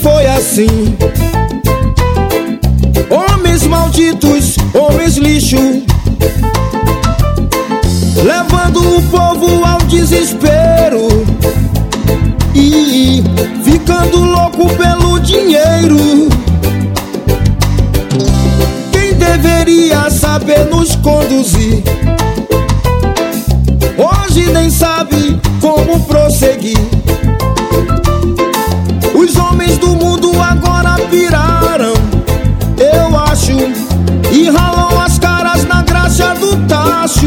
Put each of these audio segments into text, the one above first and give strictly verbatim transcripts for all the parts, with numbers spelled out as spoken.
foi assim. Homens malditos, homens lixo, levando o povo ao desespero e ficando louco pelo dinheiro. Quem deveria saber nos conduzir, hoje nem sabe como prosseguir. Os homens do mundo agora piraram, eu acho, e ralam as caras na graxa do tacho.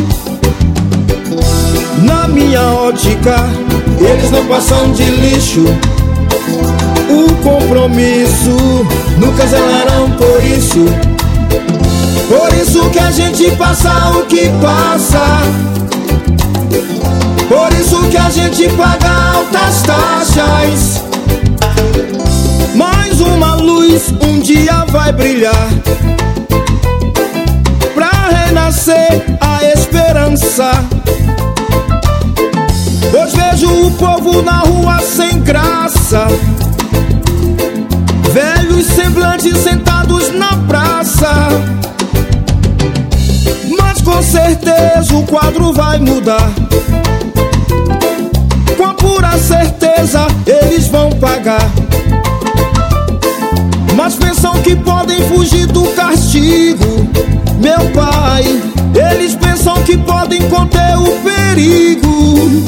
Na minha ótica, eles não passam de lixo. O compromisso nunca zelarão por isso. Por isso que a gente passa o que passa. Por isso que a gente paga altas taxas. Mais uma luz um dia vai brilhar, pra renascer a esperança. Hoje vejo o povo na rua sem graça, velhos semblantes sentados na praça. Mas com certeza o quadro vai mudar. Com a pura certeza eles vão pagar. Mas pensam que podem fugir do castigo, meu pai. Eles pensam que podem conter o perigo.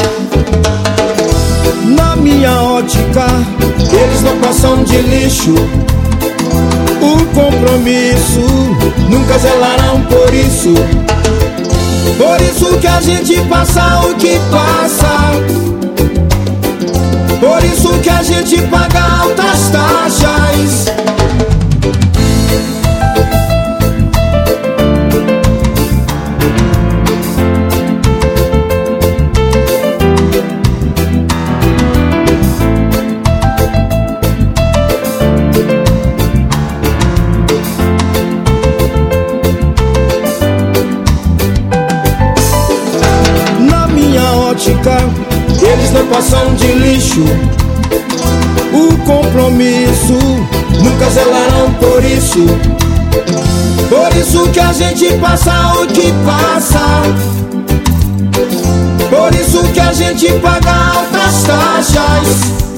Na minha ótica, eles não passam de lixo. O compromisso nunca zelarão por isso. Por isso que a gente passa o que passa. Por isso que a gente paga altas taxas. Na minha ótica, eles não passam de lixo. O compromisso nunca zelarão por isso. Por isso que a gente passa o que passa. Por isso que a gente paga altas taxas.